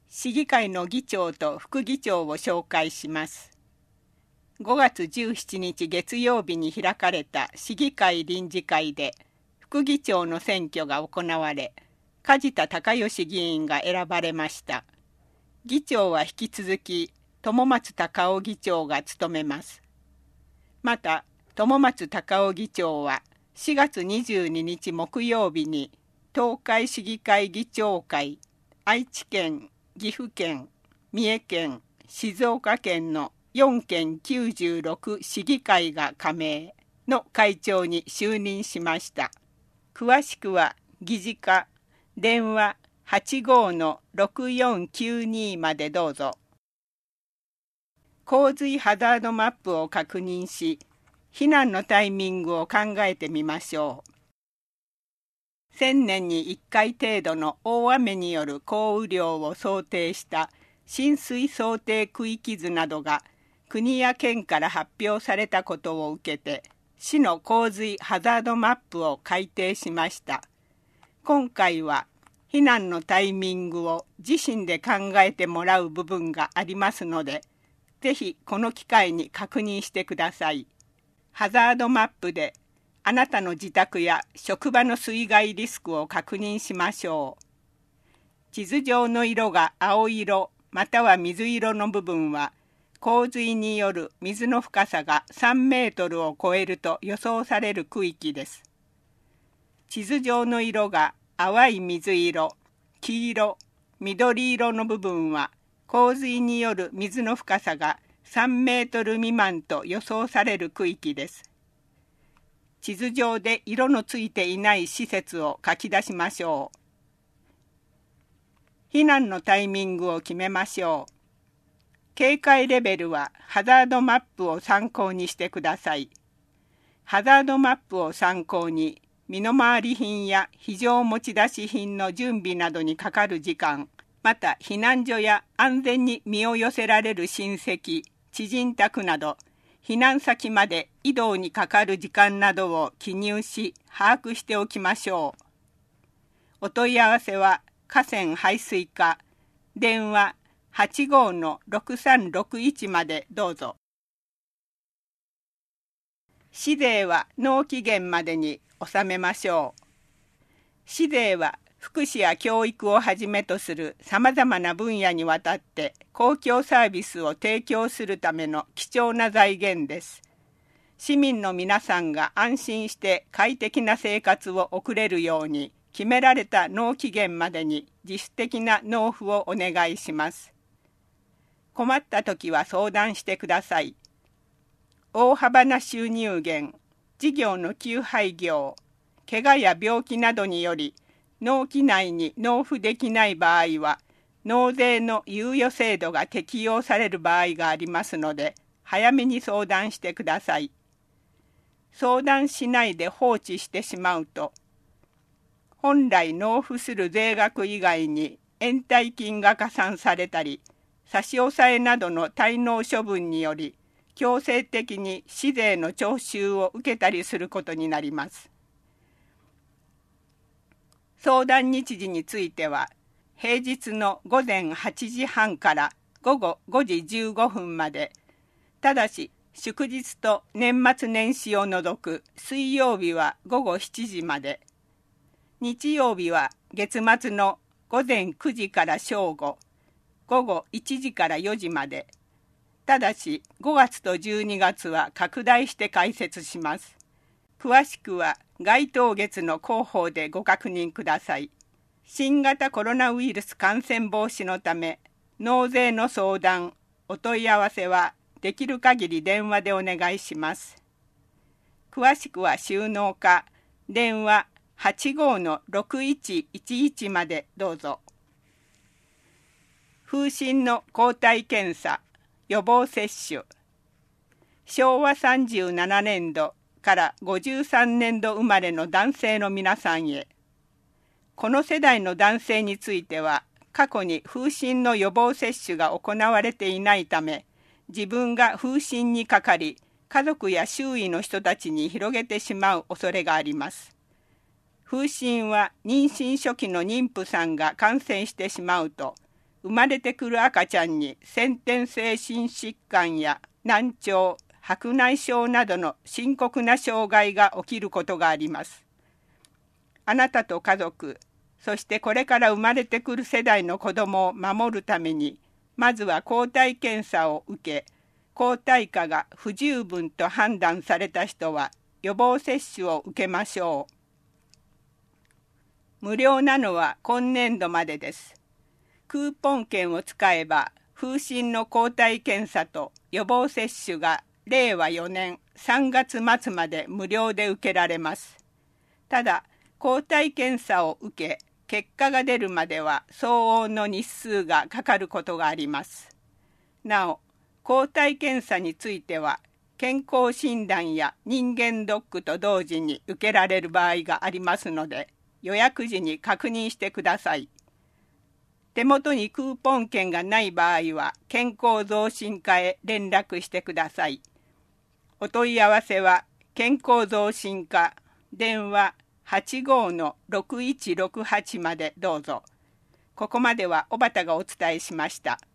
市議会の議長と副議長を紹介します。5月17日月曜日に開かれた市議会臨時会で副議長の選挙が行われ、梶田隆義議員が選ばれました。議長は引き続き友松隆夫議長が務めます。また、友松隆夫議長は4月22日木曜日に東海市議会議長会、愛知県、岐阜県、三重県、静岡県の4県96市議会が加盟の会長に就任しました。詳しくは議事課電話 85-6492 までどうぞ。洪水ハザードマップを確認し、避難のタイミングを考えてみましょう。1000年に1回程度の大雨による降雨量を想定した浸水想定区域図などが国や県から発表されたことを受けて、市の洪水ハザードマップを改定しました。今回は避難のタイミングを自身で考えてもらう部分がありますので、ぜひこの機会に確認してください。ハザードマップであなたの自宅や職場の水害リスクを確認しましょう。地図上の色が青色または水色の部分は、洪水による水の深さが3メートルを超えると予想される区域です。地図上の色が淡い水色、黄色、緑色の部分は、洪水による水の深さが3メートル未満と予想される区域です。地図上で色のついていない施設を書き出しましょう。避難のタイミングを決めましょう。警戒レベルはハザードマップを参考にしてください。ハザードマップを参考に、身の回り品や非常持ち出し品の準備などにかかる時間、また避難所や安全に身を寄せられる親戚、知人宅など、避難先まで移動にかかる時間などを記入し、把握しておきましょう。お問い合わせは河川排水課、電話 85-6361 までどうぞ。市税は納期限までに納めましょう。市税は福祉や教育をはじめとするさまざまな分野にわたって公共サービスを提供するための貴重な財源です。市民の皆さんが安心して快適な生活を送れるように、決められた納期限までに自主的な納付をお願いします。困ったときは相談してください。大幅な収入減、事業の休廃業、怪我や病気などにより納期内に納付できない場合は、納税の猶予制度が適用される場合がありますので、早めに相談してください。相談しないで放置してしまうと、本来納付する税額以外に延滞金が加算されたり、差し押さえなどの滞納処分により、強制的に市税の徴収を受けたりすることになります。相談日時については、平日の午前8時半から午後5時15分まで、ただし祝日と年末年始を除く水曜日は午後7時まで、日曜日は月末の午前9時から正午、午後1時から4時まで、ただし5月と12月は拡大して解説します。詳しくは該当月の広報でご確認ください。新型コロナウイルス感染防止のため、納税の相談、お問い合わせはできる限り電話でお願いします。詳しくは収納課、電話 85-6111 までどうぞ。風疹の抗体検査、予防接種。昭和37年度から53年度生まれの男性の皆さんへ。この世代の男性については、過去に風疹の予防接種が行われていないため、自分が風疹にかかり、家族や周囲の人たちに広げてしまう恐れがあります。風疹は妊娠初期の妊婦さんが感染してしまうと、 生まれてくる赤ちゃんに先天性心疾患や難聴、白内障などの深刻な障害が起きることがあります。あなたと家族、そしてこれから生まれてくる世代の子どもを守るために、まずは抗体検査を受け、抗体価が不十分と判断された人は予防接種を受けましょう。無料なのは今年度までです。クーポン券を使えば、風疹の抗体検査と予防接種が令和4年3月末まで無料で受けられます。ただ、抗体検査を受け、結果が出るまでは相応の日数がかかることがあります。なお、抗体検査については、健康診断や人間ドックと同時に受けられる場合がありますので、予約時に確認してください。手元にクーポン券がない場合は、健康増進課へ連絡してください。お問い合わせは、健康増進課、電話85-6168までどうぞ。ここまでは小畑がお伝えしました。